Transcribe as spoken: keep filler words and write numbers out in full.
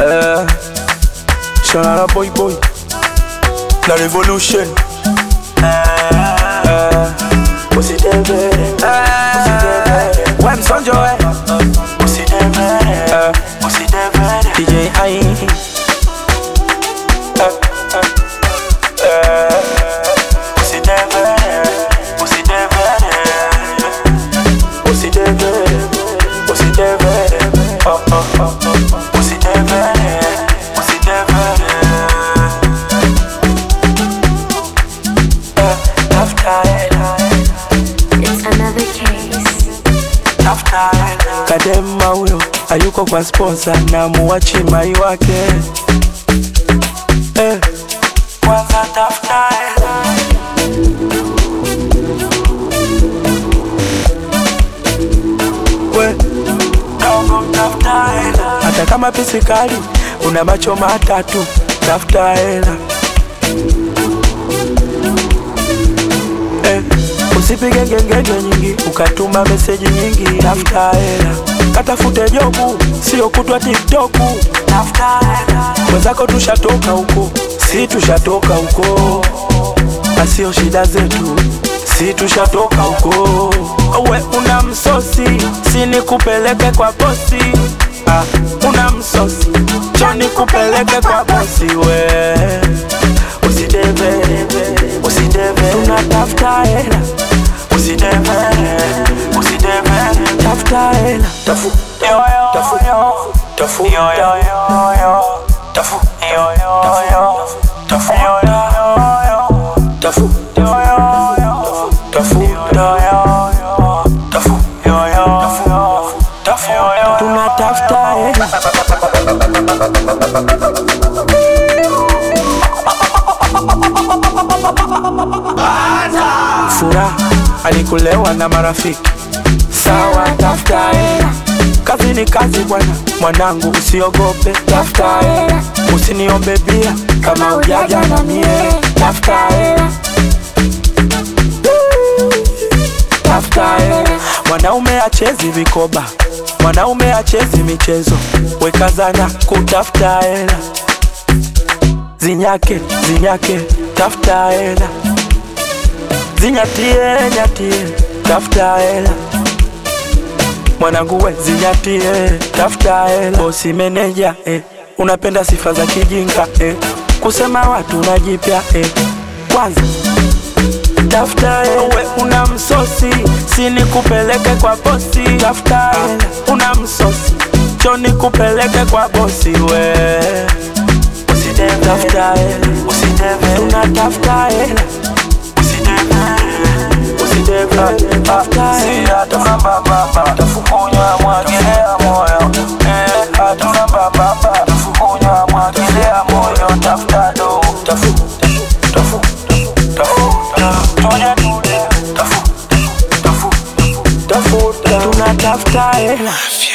Uh, Shalala boy boy, la revolution. Uh, Pussy Devil, Pussy Devil, when Sonjo, Pussy Devil, Pussy Devil, D J I. Pussy Devil, Pussy Devil, Pussy Devil, Pussy Devil, oh oh oh oh, Pussy Devil, Pussy Devil. Tough time, It's another case. tough time. Kadema huyo hayuko kwa sponsor na muachi mai wake. Eh, kwanza tough time. We, dogo tough time. Hata kama pisikali una macho matatu, tafuta hela. Eh, usipige ngengenge nyingi ukatuma message nyingi, tafuta hela. Katafute jobu, sio kutwa TikTok, tafuta hela. Wenzako tushatoka huko, si tushatoka huko. Asio shida zetu, si tushatoka huko. We una msosi, si nikupeleke kwa bosi. Ah, una msosi, choni kupeleke kwa bosi we. Usideve, usideve, tunatafuta hela. Usideve, usideve, tafuta hela. Tafu, tafu, tafu, yo yo yo yo, tafu, yo yo yo, tafu, yo yo yo, tafu, yo yo yo, tafu, yo yo yo, tafu, yo yo yo, tafu, yo yo, tunatafuta hela. Furaha alikulewa na marafiki, sawa, tafuta hela. Kazi ni kazi bwana, mwanangu usiogope, tafuta hela. Usiniombe bia kama ujaja na mie, tafuta hela. Tafuta hela. Mwanaume achezi vikoba, mwanaume achezi michezo, wekazana kutafuta hela. Zinyake, zinyake, tafuta hela. Zinyatie, nyatie, tafuta hela. Mwanangu we zinyatie, tafuta hela. Bosi meneja, eh, unapenda sifa za kijinga, eh, kusema watu unajipya, eh, kwanza tafuta hela. We una msosi, si nikupeleke kwa bosi, tafuta hela. Una msosi, choni kupeleke kwa bosi we. Usideve, tafuta hela. Usideve, tunatafuta hela. Usideve, tafuta hela. Hatuna baba, tafukunywa mwagelea moyo. Eh, hatuna baba, tafukunywa mwagelea moyo. Tafuta do, tafu, tafu, tafu, tuja tule, tafu, tafu, tafu, tunatafuta hela.